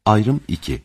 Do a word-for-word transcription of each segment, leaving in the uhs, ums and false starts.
Ayrım iki.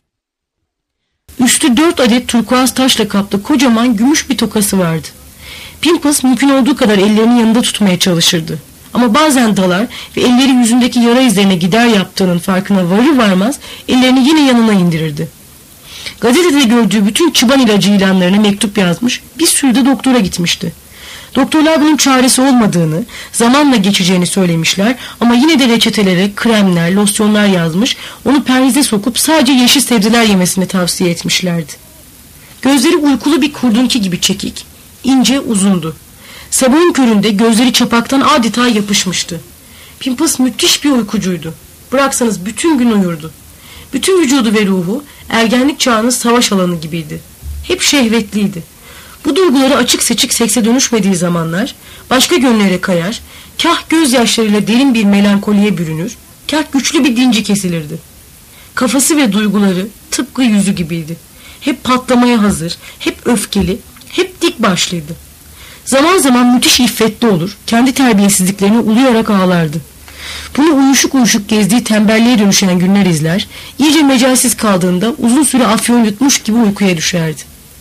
Üstü dört adet turkuaz taşla kaplı kocaman gümüş bir tokası vardı. Pimples mümkün olduğu kadar ellerini yanında tutmaya çalışırdı. Ama bazen dalar ve elleri yüzündeki yara izlerine gider yaptığının farkına varır varmaz ellerini yine yanına indirirdi. Gazetede gördüğü bütün çıban ilacı ilanlarına mektup yazmış, bir sürü de doktora gitmişti. Doktorlar bunun çaresi olmadığını, zamanla geçeceğini söylemişler ama yine de reçetelere kremler, losyonlar yazmış, onu perhize sokup sadece yeşil sebzeler yemesini tavsiye etmişlerdi. Gözleri uykulu bir kurdunki gibi çekik, ince, uzundu. Sabahın köründe gözleri çapaktan adeta yapışmıştı. Pimples müthiş bir uykucuydu. Bıraksanız bütün gün uyurdu. Bütün vücudu ve ruhu ergenlik çağının savaş alanı gibiydi. Hep şehvetliydi. Bu duyguları açık seçik sekse dönüşmediği zamanlar başka yönlere kayar, kah gözyaşlarıyla derin bir melankoliye bürünür, kah güçlü bir dinci kesilirdi. Kafası ve duyguları tıpkı yüzü gibiydi. Hep patlamaya hazır, hep öfkeli, hep dik başlıydı. Zaman zaman müthiş iffetli olur, kendi terbiyesizliklerini uluyarak ağlardı. Bunu uyuşuk uyuşuk gezdiği tembelliğe dönüşen günler izler, iyice mecalsiz kaldığında uzun süre afyon yutmuş gibi uykuya düşerdi.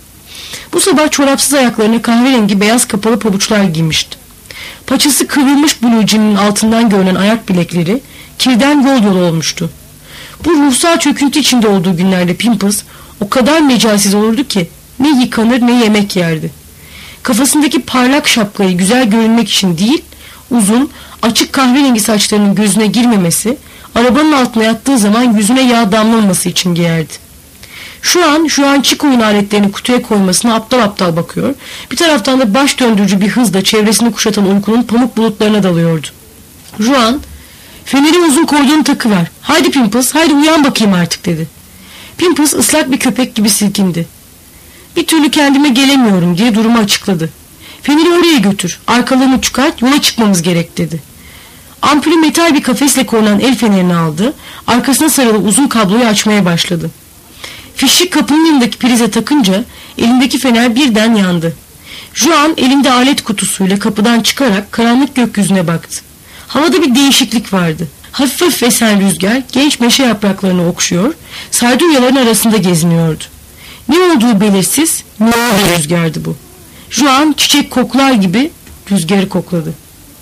Bu sabah çorapsız ayaklarına kahverengi beyaz kapalı pabuçlar giymişti. Paçası kıvrılmış blue jean'in altından görünen ayak bilekleri kirden yol yol olmuştu. Bu ruhsal çöküntü içinde olduğu günlerde Pimples o kadar mecalsiz olurdu ki ne yıkanır ne yemek yerdi. Kafasındaki parlak şapkayı güzel görünmek için değil, uzun, açık kahverengi saçlarının gözüne girmemesi, arabanın altına yattığı zaman yüzüne yağ damlamaması için giyerdi. Şu an, şu an çik oyun aletlerini kutuya koymasına aptal aptal bakıyor, bir taraftan da baş döndürücü bir hızla çevresini kuşatan uykunun pamuk bulutlarına dalıyordu. Juan, fenerin uzun koyduğunu takıver, haydi Pimples, haydi uyan bakayım artık dedi. Pimples ıslak bir köpek gibi silkindi. Bir türlü kendime gelemiyorum diye durumu açıkladı. Feneri oraya götür, arkalarını çıkart, yola çıkmamız gerek dedi. Ampulü metal bir kafesle korunan el fenerini aldı, arkasına sarılı uzun kabloyu açmaya başladı. Fişi kapının yanındaki prize takınca elindeki fener birden yandı. Juan elinde alet kutusuyla kapıdan çıkarak karanlık gökyüzüne baktı. Havada bir değişiklik vardı. Hafif hafif esen rüzgar genç meşe yapraklarını okşuyor, sardunyaların arasında geziniyordu. Ne olduğu belirsiz, ne bir rüzgardı bu. Juan çiçek koklar gibi rüzgarı kokladı.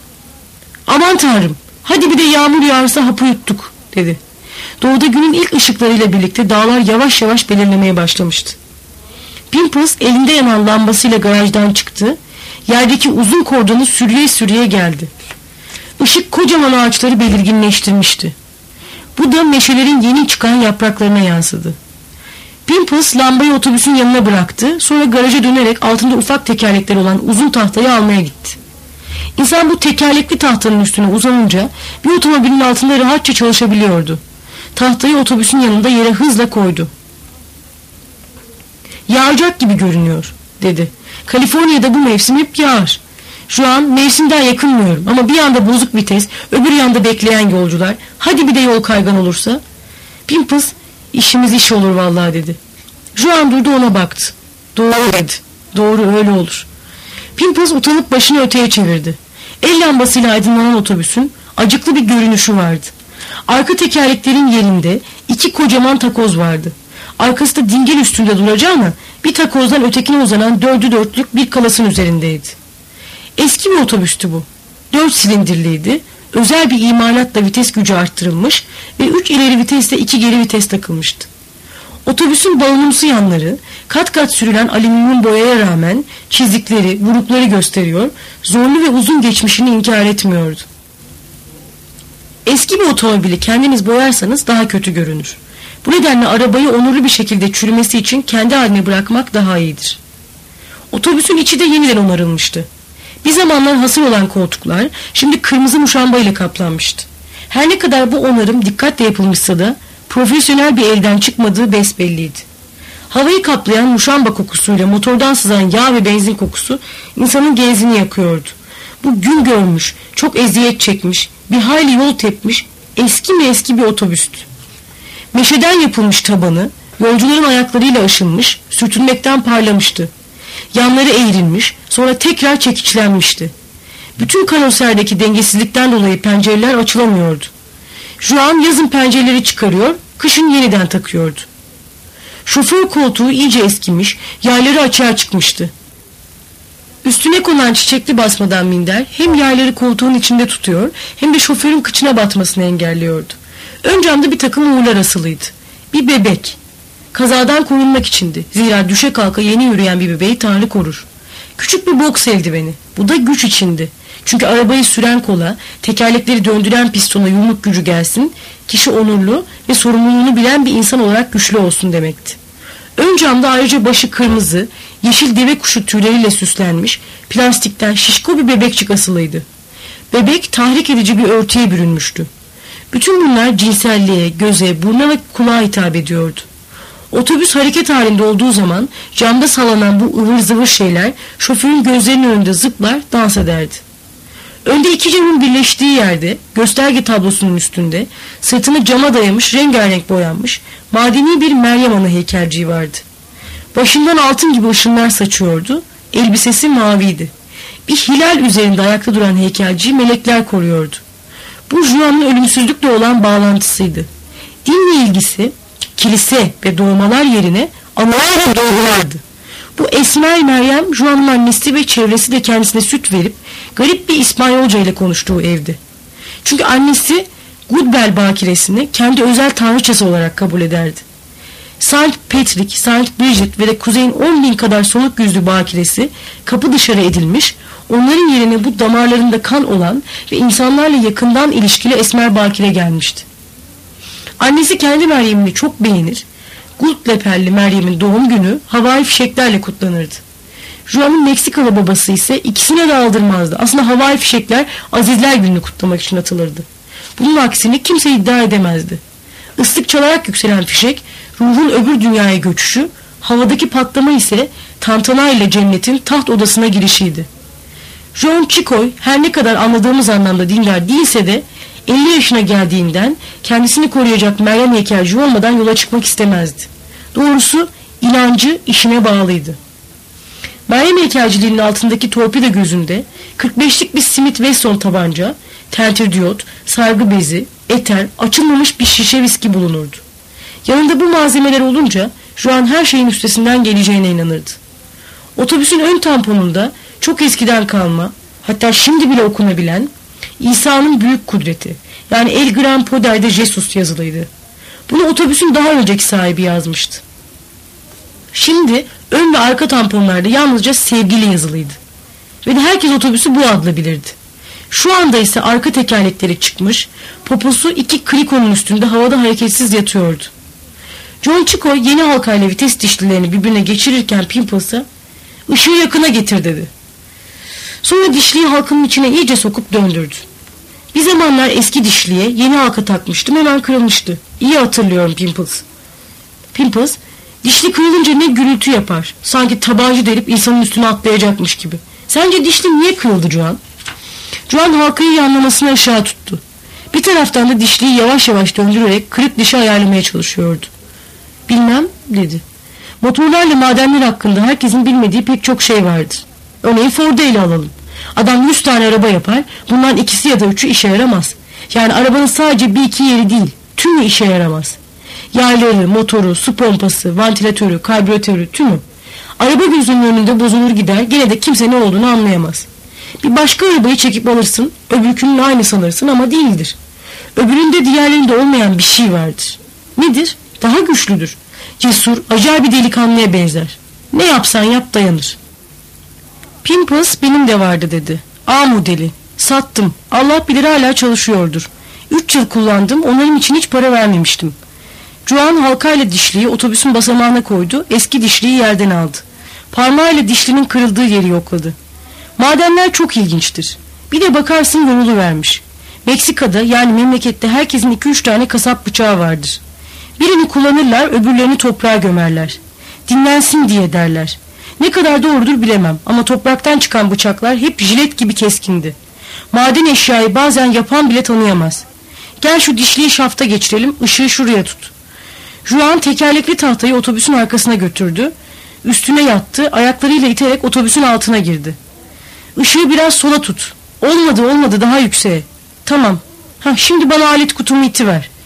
Aman tanrım, hadi bir de yağmur yağarsa hapı yuttuk dedi. Doğuda günün ilk ışıklarıyla birlikte dağlar yavaş yavaş belirlemeye başlamıştı. Pimples elinde yanan lambasıyla garajdan çıktı, yerdeki uzun kordonu sürüye sürüye geldi. Işık kocaman ağaçları belirginleştirmişti. Bu da meşelerin yeni çıkan yapraklarına yansıdı. Pimples lambayı otobüsün yanına bıraktı, sonra garaja dönerek altında ufak tekerlekleri olan uzun tahtayı almaya gitti. İnsan bu tekerlekli tahtanın üstüne uzanınca bir otomobilin altında rahatça çalışabiliyordu. Tahtayı otobüsün yanında yere hızla koydu. Yağacak gibi görünüyor dedi. Kaliforniya'da bu mevsim hep yağar. Şu an mevsimden yakınmıyorum ama bir yanda bozuk vites, öbür yanda bekleyen yolcular, hadi bir de yol kaygan olursa. Pimples işimiz iş olur vallahi dedi. Juan durdu, ona baktı. Doğru dedi. Doğru, öyle olur. Pimples utanıp başını öteye çevirdi. El lambasıyla aydınlanan otobüsün acıklı bir görünüşü vardı. Arka tekerleklerin yerinde iki kocaman takoz vardı. Arkası da dingil üstünde duracağına bir takozdan ötekine uzanan dördü dörtlük bir kalasın üzerindeydi. Eski bir otobüstü bu. Dört silindirliydi. Özel bir imalatla vites gücü arttırılmış ve üç ileri vitesle iki geri vites takılmıştı. Otobüsün balonumsu yanları kat kat sürülen alüminyum boyaya rağmen çizikleri, vurukları gösteriyor, zorlu ve uzun geçmişini inkar etmiyordu. Eski bir otomobili kendiniz boyarsanız daha kötü görünür. Bu nedenle arabayı onurlu bir şekilde çürümesi için kendi haline bırakmak daha iyidir. Otobüsün içi de yeniden onarılmıştı. Bir zamanlar hasır olan koltuklar şimdi kırmızı muşamba ile kaplanmıştı. Her ne kadar bu onarım dikkatle yapılmışsa da profesyonel bir elden çıkmadığı besbelliydi. Havayı kaplayan muşamba kokusuyla motordan sızan yağ ve benzin kokusu insanın genzini yakıyordu. Bu gün görmüş, çok eziyet çekmiş, bir hayli yol tepmiş, eski mi eski bir otobüstü. Meşeden yapılmış tabanı, yolcuların ayaklarıyla aşınmış, sürtünmekten parlamıştı. Yanları eğrilmiş, sonra tekrar çekiçlenmişti. Bütün karoserdeki dengesizlikten dolayı pencereler açılamıyordu. Juan yazın pencereleri çıkarıyor, kışın yeniden takıyordu. Şoför koltuğu iyice eskimiş, yayları açığa çıkmıştı. Üstüne konan çiçekli basmadan minder hem yayları koltuğun içinde tutuyor hem de şoförün kıçına batmasını engelliyordu. Ön camda bir takım uğurlar asılıydı. Bir bebek. Kazadan korunmak içindi. Zira düşe kalka yeni yürüyen bir bebeği Tanrı korur. Küçük bir boks eldiveni. Bu da güç içindi. Çünkü arabayı süren kola, tekerlekleri döndüren pistona yumruk gücü gelsin, kişi onurlu ve sorumluluğunu bilen bir insan olarak güçlü olsun demekti. Ön camda ayrıca başı kırmızı, yeşil deve kuşu tüyleriyle süslenmiş, plastikten şişko bir bebekçik asılıydı. Bebek tahrik edici bir örtüye bürünmüştü. Bütün bunlar cinselliğe, göze, buruna ve kulağa hitap ediyordu. Otobüs hareket halinde olduğu zaman camda sallanan bu ıvır zıvır şeyler şoförün gözlerinin önünde zıplar, dans ederdi. Önde iki camın birleştiği yerde, gösterge tablosunun üstünde, sırtını cama dayamış, rengarenk boyanmış, madeni bir Meryem Ana heykelciği vardı. Başından altın gibi ışınlar saçıyordu, elbisesi maviydi. Bir hilal üzerinde ayakta duran heykelciyi melekler koruyordu. Bu Juan'ın ölümsüzlükle olan bağlantısıydı. Dinle ilgisi, kilise ve doğmalar yerine anılar ve doğrulardı. Bu Esmer Meryem, Juan'ın annesi ve çevresi de kendisine süt verip garip bir İspanyolca ile konuştuğu evdi. Çünkü annesi Goodbell bakiresini kendi özel tanrıçası olarak kabul ederdi. Saint Patrick, Saint Bridget ve de kuzeyin on bin kadar soluk yüzlü bakiresi kapı dışarı edilmiş, onların yerine bu damarlarında kan olan ve insanlarla yakından ilişkili esmer bakire gelmişti. Annesi kendi Meryem'ini çok beğenir, Gult lepelli Meryem'in doğum günü havai fişeklerle kutlanırdı. Juan'ın Meksikalı babası ise ikisine de aldırmazdı. Aslında havai fişekler Azizler Günü'nü kutlamak için atılırdı. Bunun aksini kimse iddia edemezdi. Islık çalarak yükselen fişek, ruhun öbür dünyaya göçüşü, havadaki patlama ise tantana ile cennetin taht odasına girişiydi. Juan Chicoy her ne kadar anladığımız anlamda dindar değilse de elli yaşına geldiğinden kendisini koruyacak Meryem heykelci olmadan yola çıkmak istemezdi. Doğrusu inancı işine bağlıydı. Meryem heykelciliğinin altındaki torpido gözünde kırk beşlik bir Smith Wesson tabanca, tentir diyot, sargı bezi, eter, açılmamış bir şişe viski bulunurdu. Yanında bu malzemeler olunca Juan her şeyin üstesinden geleceğine inanırdı. Otobüsün ön tamponunda çok eskiden kalma, hatta şimdi bile okunabilen İsa'nın büyük kudreti, yani El Gran Poder de Jesus yazılıydı. Bunu otobüsün daha önceki sahibi yazmıştı. Şimdi ön ve arka tamponlarda yalnızca sevgili yazılıydı. Ve de herkes otobüsü bu adla bilirdi. Şu anda ise arka tekerlekleri çıkmış, poposu iki klikonun üstünde havada hareketsiz yatıyordu. John Chicoy yeni halkayla vites dişlilerini birbirine geçirirken Pimples'a "Işığı yakına getir" dedi. Sonra dişliyi halkının içine iyice sokup döndürdü. Bir zamanlar eski dişliye yeni halka takmıştım, hemen kırılmıştı. İyi hatırlıyorum Pimples. Pimples, dişli kırılınca ne gürültü yapar. Sanki tabancı delip insanın üstüne atlayacakmış gibi. Sence dişli niye kırıldı Juan? Juan halkayı yanlamasını aşağı tuttu. Bir taraftan da dişliyi yavaş yavaş döndürerek kırık dişi ayarlamaya çalışıyordu. Bilmem dedi. Motorlarla madenler hakkında herkesin bilmediği pek çok şey vardır. Örneğin Ford'u ele alalım. Adam yüz tane araba yapar, bundan ikisi ya da üçü işe yaramaz. Yani arabanın sadece bir iki yeri değil, tümü işe yaramaz. Yayları, motoru, su pompası, vantilatörü, karbüratörü, tümü. Araba gözünün önünde bozulur gider, gene de kimse ne olduğunu anlayamaz. Bir başka arabayı çekip alırsın, öbürkünün aynı sanırsın ama değildir. Öbüründe diğerlerinde olmayan bir şey vardır. Nedir? Daha güçlüdür. Cesur, acayip bir delikanlıya benzer. Ne yapsan yap dayanır. Pimples benim de vardı dedi. A modeli. Sattım. Allah bilir hala çalışıyordur. Üç yıl kullandım, onların için hiç para vermemiştim. Juan halkayla dişliyi otobüsün basamağına koydu, eski dişliyi yerden aldı. Parmağıyla dişlinin kırıldığı yeri yokladı. Madenler çok ilginçtir. Bir de bakarsın yoruluvermiş. Meksika'da, yani memlekette herkesin iki üç tane kasap bıçağı vardır. Birini kullanırlar, öbürlerini toprağa gömerler. Dinlensin diye derler. Ne kadar doğrudur bilemem ama topraktan çıkan bıçaklar hep jilet gibi keskindi. Maden eşyayı bazen yapan bile tanıyamaz. Gel şu dişliyi şafta geçirelim, ışığı şuraya tut. Juan tekerlekli tahtayı otobüsün arkasına götürdü. Üstüne yattı, ayaklarıyla iterek otobüsün altına girdi. Işığı biraz sola tut. Olmadı olmadı, daha yükseğe. Tamam. Ha, şimdi bana alet kutumu itiver.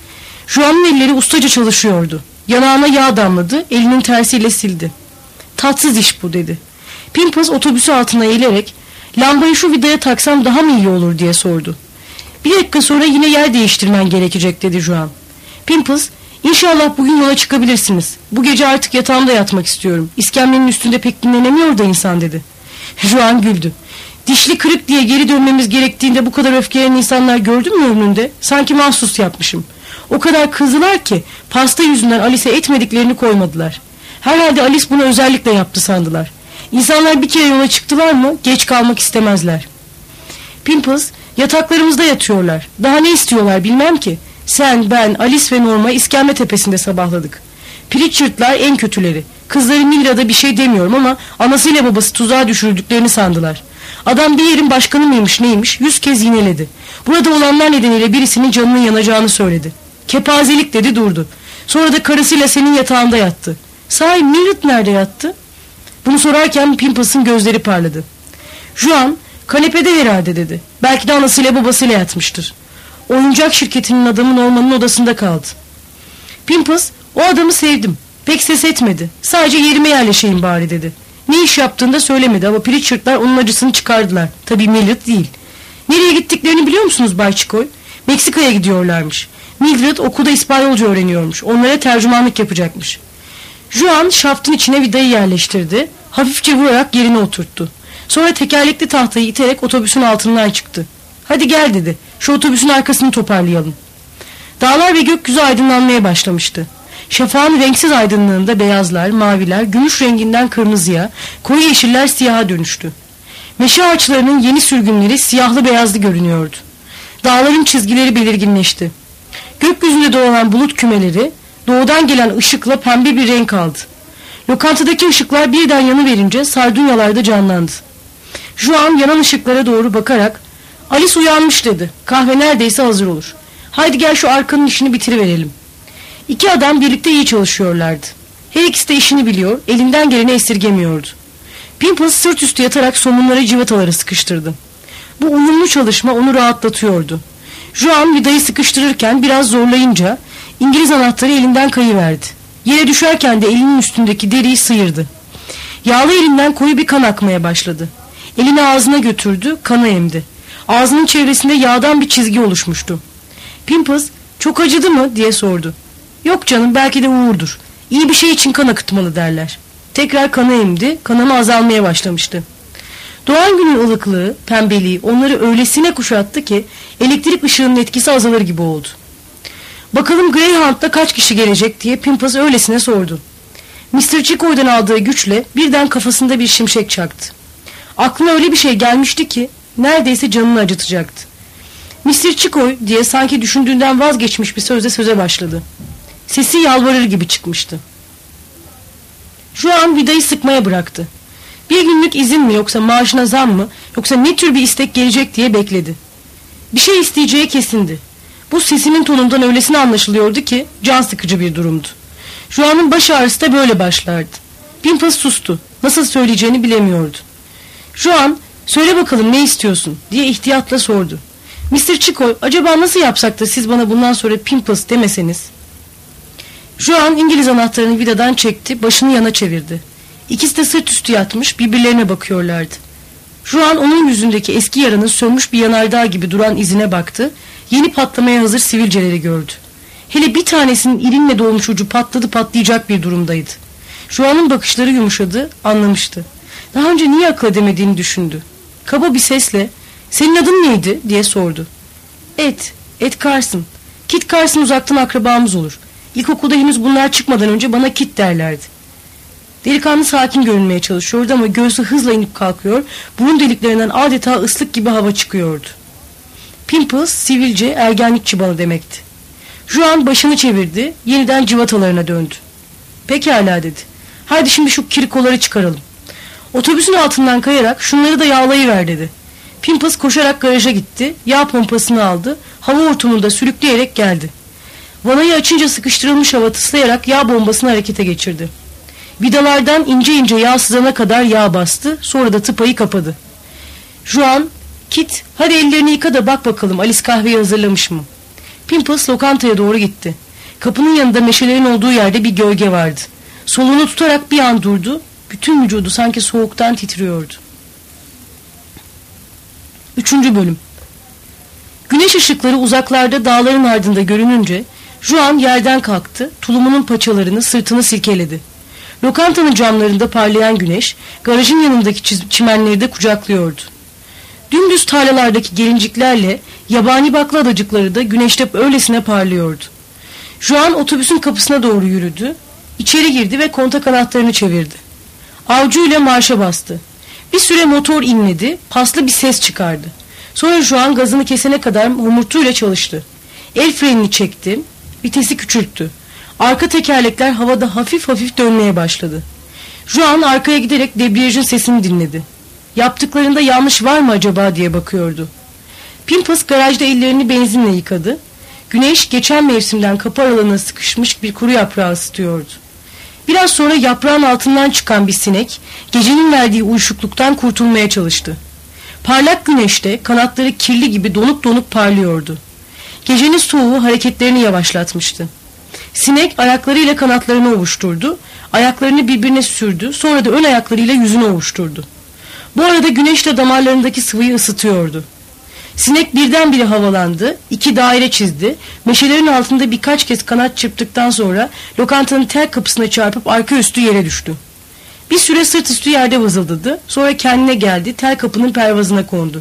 Juan'ın elleri ustaca çalışıyordu. Yanağına yağ damladı, elinin tersiyle sildi. Tatsız iş bu dedi. Pimples otobüsü altına eğilerek lambayı şu vidaya taksam daha mı iyi olur diye sordu. Bir dakika sonra yine yer değiştirmen gerekecek dedi Juan. Pimples, İnşallah bugün yola çıkabilirsiniz. Bu gece artık yatağımda yatmak istiyorum. İskemlenin üstünde pek dinlenemiyor da insan dedi. Juan güldü. Dişli kırık diye geri dönmemiz gerektiğinde bu kadar öfkelenen insanlar gördün mü ömründe? Sanki mahsus yapmışım. O kadar kızdılar ki pasta yüzünden Alice'e etmediklerini koymadılar. Herhalde Alice bunu özellikle yaptı sandılar. İnsanlar bir kere yola çıktılar mı geç kalmak istemezler. Pimples, yataklarımızda yatıyorlar. Daha ne istiyorlar bilmem ki. Sen, ben, Alice ve Norma iskemle tepesinde sabahladık. Pritchard'lar en kötüleri. Kızları Milrad'a bir şey demiyorum ama anasıyla babası tuzağa düşürüldüklerini sandılar. Adam bir yerin başkanı mıymış neymiş yüz kez yineledi. Burada olanlar nedeniyle birisinin canının yanacağını söyledi. Kepazelik dedi durdu. Sonra da karısıyla senin yatağında yattı. Sahi Milrad nerede yattı? Bunu sorarken Pimples'ın gözleri parladı. Juan kanepede herhalde dedi. Belki de anasıyla babasıyla yatmıştır. Oyuncak şirketinin adamı Norman'ın odasında kaldı. Pimples, o adamı sevdim. Pek ses etmedi. Sadece yerime yerleşeyim bari dedi. Ne iş yaptığını da söylemedi ama Pritchard'lar onun acısını çıkardılar. Tabii Mildred değil. Nereye gittiklerini biliyor musunuz Bay Chicoy? Meksika'ya gidiyorlarmış. Mildred okulda İspanyolca öğreniyormuş. Onlara tercümanlık yapacakmış. Juan şaftın içine vidayı yerleştirdi. Hafifçe vurarak yerine oturttu. Sonra tekerlekli tahtayı iterek otobüsün altından çıktı. Hadi gel dedi. Şu otobüsün arkasını toparlayalım. Dağlar ve gökyüzü aydınlanmaya başlamıştı. Şafağın renksiz aydınlığında beyazlar, maviler, gümüş renginden kırmızıya, koyu yeşiller siyaha dönüştü. Meşe ağaçlarının yeni sürgünleri siyahlı beyazlı görünüyordu. Dağların çizgileri belirginleşti. Gökyüzünde dolanan bulut kümeleri doğudan gelen ışıkla pembe bir renk aldı. Lokantadaki ışıklar birden yanıverince sardunyalar da canlandı. Juan yanan ışıklara doğru bakarak Alice uyanmış dedi. Kahve neredeyse hazır olur. Haydi gel şu arkanın işini bitiriverelim. İki adam birlikte iyi çalışıyorlardı. Her ikisi de işini biliyor, elinden geleni esirgemiyordu. Pimples sırt üstü yatarak somunları cıvataları sıkıştırdı. Bu uyumlu çalışma onu rahatlatıyordu. Juan vidayı sıkıştırırken biraz zorlayınca İngiliz anahtarı elinden kayıverdi. Yere düşerken de elinin üstündeki deriyi sıyırdı. Yağlı elinden koyu bir kan akmaya başladı. Elini ağzına götürdü, kanı emdi. Ağzının çevresinde yağdan bir çizgi oluşmuştu. Pimples, çok acıdı mı diye sordu. Yok canım, belki de uğurdur. İyi bir şey için kan akıtmalı derler. Tekrar kanı emdi, kanama azalmaya başlamıştı. Doğan günün ılıklığı, pembeliği onları öylesine kuşattı ki elektrik ışığının etkisi azalır gibi oldu. Bakalım Greyhound'da kaç kişi gelecek diye Pimples öylesine sordu. mister Chicoy'dan aldığı güçle birden kafasında bir şimşek çaktı. Aklına öyle bir şey gelmişti ki neredeyse canını acıtacaktı. mister Chicoy diye sanki düşündüğünden vazgeçmiş bir sözle söze başladı. Sesi yalvarır gibi çıkmıştı. Şu an vidayı sıkmaya bıraktı. Bir günlük izin mi yoksa maaşına zam mı yoksa ne tür bir istek gelecek diye bekledi. Bir şey isteyeceği kesindi. Bu sesinin tonundan öylesine anlaşılıyordu ki can sıkıcı bir durumdu. Juan'ın baş ağrısı da böyle başlardı. Pimples sustu. Nasıl söyleyeceğini bilemiyordu. Juan, söyle bakalım ne istiyorsun diye ihtiyatla sordu. mister Chicoy, acaba nasıl yapsak da siz bana bundan sonra Pimples demeseniz? Juan İngiliz anahtarını vidadan çekti, başını yana çevirdi. İkisi de sırt üstü yatmış, birbirlerine bakıyorlardı. Juan onun yüzündeki eski yaranın sönmüş bir yanardağ gibi duran izine baktı, yeni patlamaya hazır sivilceleri gördü. Hele bir tanesinin irinle dolmuş ucu patladı patlayacak bir durumdaydı. Juan'ın bakışları yumuşadı, anlamıştı. Daha önce niye akıl edemediğini düşündü. Kaba bir sesle, senin adın neydi diye sordu. Ed, Ed Carson. Kit Carson uzaktan akrabamız olur. İlkokulda henüz bunlar çıkmadan önce bana Kit derlerdi. Delikanlı sakin görünmeye çalışıyordu ama göğsü hızla inip kalkıyor, burun deliklerinden adeta ıslık gibi hava çıkıyordu. Pimples, sivilce, ergenlik çıbanı demekti. Juan başını çevirdi, yeniden cıvatalarına döndü. Pekala dedi. Haydi şimdi şu kirikoları çıkaralım. Otobüsün altından kayarak şunları da yağlayıver dedi. Pimples koşarak garaja gitti, yağ pompasını aldı, hava hortumunda sürükleyerek geldi. Vanayı açınca sıkıştırılmış hava tıslayarak yağ bombasını harekete geçirdi. Vidalardan ince ince yağ sızana kadar yağ bastı, sonra da tıpayı kapadı. Juan, Kit, hadi ellerini yıka da bak bakalım Alice kahveyi hazırlamış mı? Pimples lokantaya doğru gitti. Kapının yanında meşelerin olduğu yerde bir gölge vardı. Soluğunu tutarak bir an durdu. Bütün vücudu sanki soğuktan titriyordu. Üçüncü bölüm. Güneş ışıkları uzaklarda dağların ardında görününce Juan yerden kalktı, tulumunun paçalarını, sırtını silkeledi. Lokantanın camlarında parlayan güneş garajın yanındaki çimenleri de kucaklıyordu. Dümdüz tarlalardaki gelinciklerle yabani bakla adacıkları da güneşte öylesine parlıyordu. Juan otobüsün kapısına doğru yürüdü, içeri girdi ve kontak anahtarını çevirdi. Avcuyla marşa bastı. Bir süre motor inledi, paslı bir ses çıkardı. Sonra Juan gazını kesene kadar homurtuyla çalıştı. El frenini çekti, vitesi küçülttü. Arka tekerlekler havada hafif hafif dönmeye başladı. Juan arkaya giderek debriyajın sesini dinledi. Yaptıklarında yanlış var mı acaba diye bakıyordu. Pimpas garajda ellerini benzinle yıkadı. Güneş geçen mevsimden kapı aralığına sıkışmış bir kuru yaprağı ısıtıyordu. Biraz sonra yaprağın altından çıkan bir sinek gecenin verdiği uyuşukluktan kurtulmaya çalıştı. Parlak güneşte kanatları kirli gibi donup donup parlıyordu. Gecenin soğuğu hareketlerini yavaşlatmıştı. Sinek ayaklarıyla kanatlarını ovuşturdu, ayaklarını birbirine sürdü, sonra da ön ayaklarıyla yüzünü ovuşturdu. Bu arada güneş de damarlarındaki sıvıyı ısıtıyordu. Sinek birdenbire havalandı, iki daire çizdi, meşelerin altında birkaç kez kanat çırptıktan sonra lokantanın tel kapısına çarpıp arka üstü yere düştü. Bir süre sırt üstü yerde vızıldadı, sonra kendine geldi, tel kapının pervazına kondu.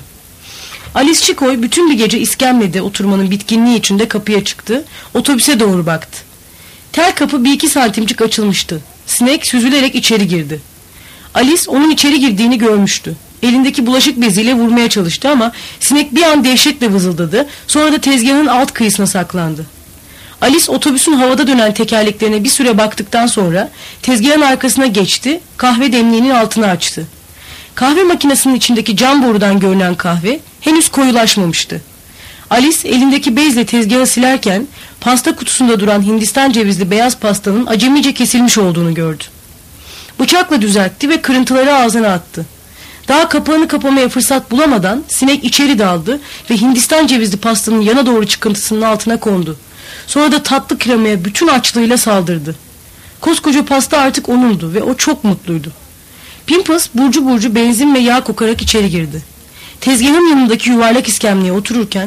Alice Chicoy bütün bir gece iskemlede oturmanın bitkinliği içinde kapıya çıktı, otobüse doğru baktı. Tel kapı bir iki santimcik açılmıştı. Sinek süzülerek içeri girdi. Alice onun içeri girdiğini görmüştü. Elindeki bulaşık beziyle vurmaya çalıştı ama sinek bir an dehşetle vızıldadı, sonra da tezgahın alt kıyısına saklandı. Alice otobüsün havada dönen tekerleklerine bir süre baktıktan sonra tezgahın arkasına geçti, kahve demliğinin altını açtı. Kahve makinesinin içindeki cam borudan görünen kahve henüz koyulaşmamıştı. Alice elindeki bezle tezgahı silerken pasta kutusunda duran Hindistan cevizli beyaz pastanın acemice kesilmiş olduğunu gördü. Bıçakla düzeltti ve kırıntıları ağzına attı. Daha kapağını kapamaya fırsat bulamadan sinek içeri daldı ve Hindistan cevizli pastanın yana doğru çıkıntısının altına kondu. Sonra da tatlı kremaya bütün açlığıyla saldırdı. Koskoca pasta artık onundu ve o çok mutluydu. Pimpas burcu burcu benzin ve yağ kokarak içeri girdi. Tezgahın yanındaki yuvarlak iskemleye otururken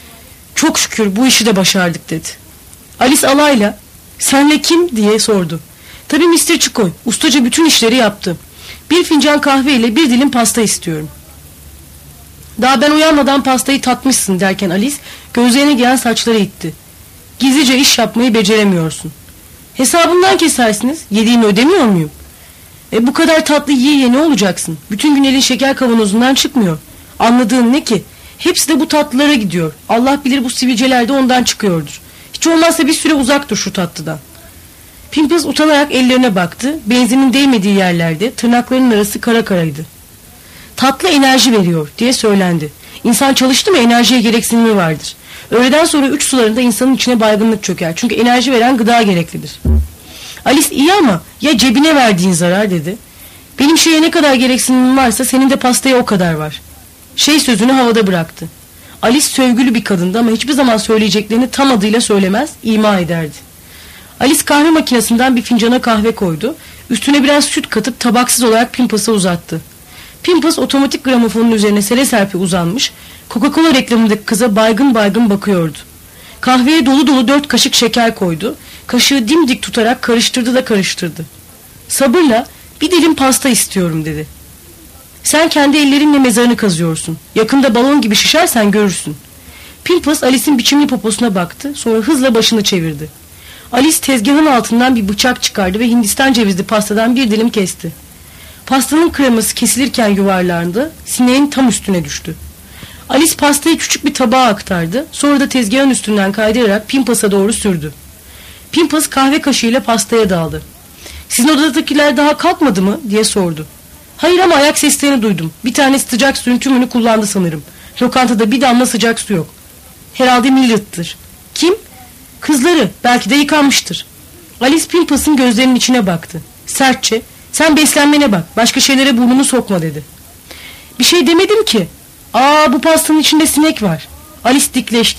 "Çok şükür bu işi de başardık" dedi. Alice alayla "Senle kim?" diye sordu. "Tabii mister Chicoy, ustaca bütün işleri yaptı. Bir fincan kahve ile bir dilim pasta istiyorum." "Daha ben uyanmadan pastayı tatmışsın" derken Alice gözlerine gelen saçları itti. "Gizlice iş yapmayı beceremiyorsun." "Hesabından kesersiniz, yediğimi ödemiyor muyum?" E bu kadar tatlı yiye ye ne olacaksın? Bütün gün elin şeker kavanozundan çıkmıyor. Anladığın ne ki? Hepsi de bu tatlılara gidiyor. Allah bilir bu sivilceler de ondan çıkıyordur. Hiç olmazsa bir süre uzak dur şu tatlıdan. Pimpas utanarak ellerine baktı. Benzinin değmediği yerlerde tırnaklarının arası kara karaydı. "Tatlı enerji veriyor" diye söylendi. İnsan çalıştı mı enerjiye gereksinimi vardır. Öğleden sonra üç sularında insanın içine baygınlık çöker. Çünkü enerji veren gıda gereklidir. Alice iyi ama ya cebine verdiğin zarar dedi. "Benim şeye ne kadar gereksinimim varsa senin de pastaya o kadar var." Şey sözünü havada bıraktı. Alice sövgülü bir kadındı ama hiçbir zaman söyleyeceklerini tam adıyla söylemez, ima ederdi. Alice kahve makinesinden bir fincana kahve koydu. Üstüne biraz süt katıp tabaksız olarak Pimpas'a uzattı. Pimpas otomatik gramofonun üzerine sere serpi uzanmış, Coca-Cola reklamındaki kıza baygın baygın bakıyordu. Kahveye dolu dolu dört kaşık şeker koydu. Kaşığı dimdik tutarak karıştırdı da karıştırdı. Sabırla "Bir dilim pasta istiyorum" dedi. "Sen kendi ellerinle mezarını kazıyorsun. Yakında balon gibi şişersen görürsün." Pimpas Alice'in biçimli poposuna baktı, sonra hızla başını çevirdi. Alice tezgahın altından bir bıçak çıkardı ve Hindistan cevizli pastadan bir dilim kesti. Pastanın kreması kesilirken yuvarlandı, sineğin tam üstüne düştü. Alice pastayı küçük bir tabağa aktardı, sonra da tezgahın üstünden kaydırarak Pimpas'a doğru sürdü. Pimpas kahve kaşığıyla pastaya daldı. "Sizin odadakiler daha kalkmadı mı?" diye sordu. "Hayır ama ayak seslerini duydum. Bir tane sıcak suyun tümünü kullandı sanırım. Lokantada bir damla sıcak su yok. Herhalde Mildred'tır." "Kim?" "Kızları, belki de yıkanmıştır." Alice Pimpas'ın gözlerinin içine baktı. Sertçe "Sen beslenmene bak, başka şeylere burnunu sokma" dedi. "Bir şey demedim ki." "Aa, bu pastanın içinde sinek var." Alice dikleşti.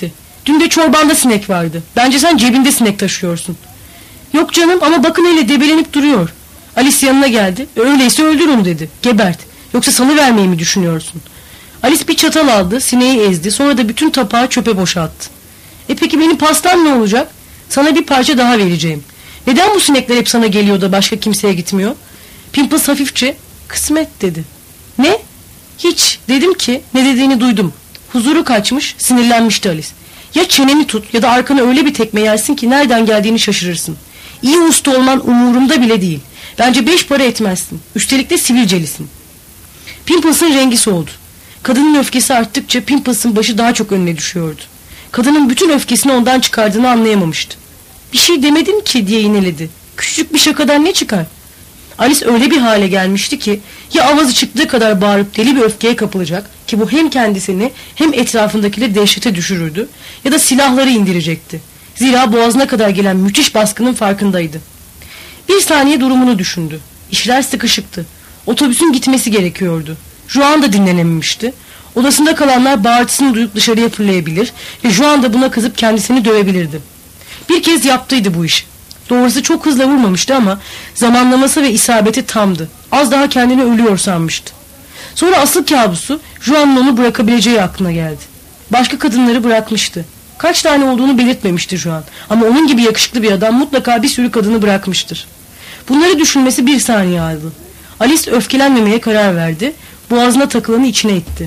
Dün de çorbanda sinek vardı. Bence sen cebinde sinek taşıyorsun. Yok canım ama bakın hele debelenip duruyor. Alice yanına geldi. Öyleyse öldür onu dedi. Gebert. Yoksa salıvermeyi mi düşünüyorsun? Alice bir çatal aldı, sineği ezdi. Sonra da bütün tabağı çöpe boşalttı. E peki benim pastam ne olacak? Sana bir parça daha vereceğim. Neden bu sinekler hep sana geliyor da başka kimseye gitmiyor? Pimples hafifçe kısmet dedi. Ne? Hiç. Dedim ki ne dediğini duydum. Huzuru kaçmış, sinirlenmişti Alice. Ya çeneni tut ya da arkana öyle bir tekme yersin ki nereden geldiğini şaşırırsın. İyi usta olman umurumda bile değil. Bence beş para etmezsin. Üstelik de sivilcelisin. Pimples'ın rengi soldu. Kadının öfkesi arttıkça Pimples'ın başı daha çok önüne düşüyordu. Kadının bütün öfkesini ondan çıkardığını anlayamamıştı. Bir şey demedim ki diye ineledi. Küçücük bir şakadan ne çıkar? Alice öyle bir hale gelmişti ki ya avazı çıktığı kadar bağırıp deli bir öfkeye kapılacak ki bu hem kendisini hem etrafındakileri dehşete düşürürdü ya da silahları indirecekti. Zira boğazına kadar gelen müthiş baskının farkındaydı. Bir saniye durumunu düşündü. İşler sıkışıktı. Otobüsün gitmesi gerekiyordu. Juan da dinlenememişti. Odasında kalanlar bağırtısını duyup dışarıya fırlayabilir ve Juan da buna kızıp kendisini dövebilirdi. Bir kez yaptıydı bu işi. Doğrusu çok hızla vurmamıştı ama zamanlaması ve isabeti tamdı. Az daha kendini ölüyor sanmıştı. Sonra asıl kabusu Juan'ın onu bırakabileceği aklına geldi. Başka kadınları bırakmıştı. Kaç tane olduğunu belirtmemişti Juan. Ama onun gibi yakışıklı bir adam mutlaka bir sürü kadını bırakmıştır. Bunları düşünmesi bir saniye aldı. Alice öfkelenmemeye karar verdi. Boğazına takılanı içine itti.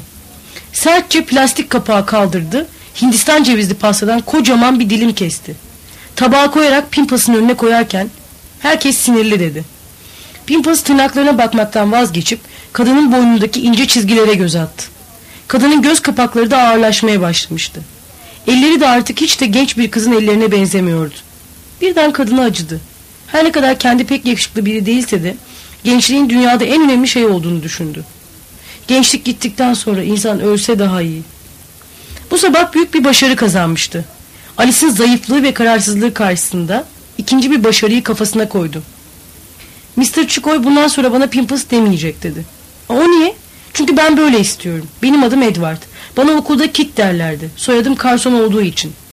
Sertçe plastik kapağı kaldırdı. Hindistan cevizli pastadan kocaman bir dilim kesti. Tabağa koyarak Pimples'ın önüne koyarken herkes sinirli dedi. Pimples tırnaklarına bakmaktan vazgeçip kadının boynundaki ince çizgilere göz attı. Kadının göz kapakları da ağırlaşmaya başlamıştı. Elleri de artık hiç de genç bir kızın ellerine benzemiyordu. Birden kadına acıdı. Her ne kadar kendi pek yakışıklı biri değilse de gençliğin dünyada en önemli şey olduğunu düşündü. Gençlik gittikten sonra insan ölse daha iyi. Bu sabah büyük bir başarı kazanmıştı. Alice'in zayıflığı ve kararsızlığı karşısında ikinci bir başarıyı kafasına koydu. mister Çikoy bundan sonra bana Pimples demeyecek dedi. O niye? Çünkü ben böyle istiyorum. Benim adım Edward. Bana okulda Kit derlerdi. Soyadım Carson olduğu için.